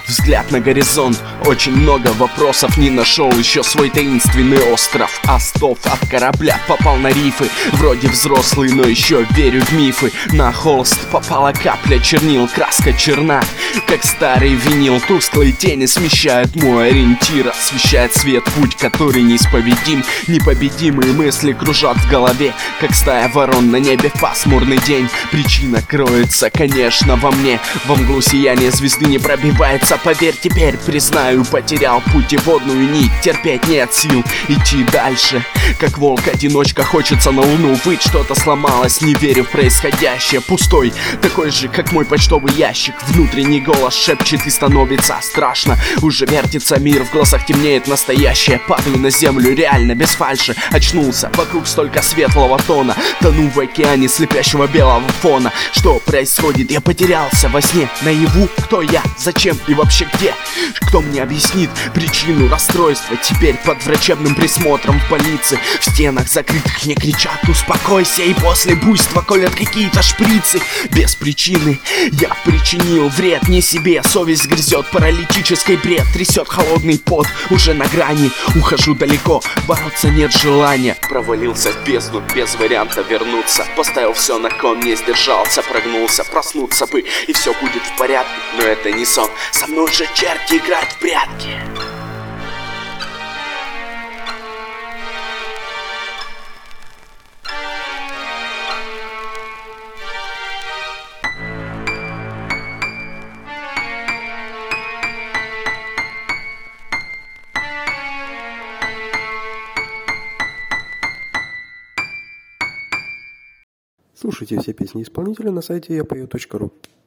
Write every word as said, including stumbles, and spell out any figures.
Взгляд на горизонт, очень много вопросов. Не нашел еще свой таинственный остров. Остов от корабля попал на рифы. Вроде взрослый, но еще верю в мифы. На холст попала капля чернил. Краска черна, как старый винил. Тусклые тени смещают мой ориентир. Освещает свет путь, который неисповедим. Непобедимые мысли кружат в голове, как стая ворон на небе в пасмурный день. Причина кроется, конечно, во мне. Во мглу сияние звезды не пробивается. Поверь, теперь признаю, потерял путеводную нить. Терпеть нет сил, идти дальше. Как волк-одиночка, хочется на луну выть. Что-то сломалось, не верю в происходящее. Пустой, такой же, как мой почтовый ящик. Внутренний голос шепчет и становится страшно. Уже вертится мир, в глазах темнеет настоящее. Падаю на землю, реально, без фальши. Очнулся, вокруг столько светлого тона. Тону в океане слепящего белого фона. Что происходит? Я потерялся во сне. Наяву? Кто я? Зачем? И вообще где? Кто мне объяснит причину расстройства? Теперь под врачебным присмотром в больнице. В стенах закрытых мне кричат: успокойся. И после буйства колят какие-то шприцы. Без причины я причинил вред не себе. Совесть грызет паралитический бред. Трясет холодный пот, уже на грани. Ухожу далеко, бороться нет желания. Провалился в бездну, без варианта вернуться. Поставил все на кон, не сдержался, прогнулся. Проснуться бы, и все будет в порядке. Но это не сон, со мной же черти играть в прятки. Слушайте все песни исполнителя на сайте я пою точка ру.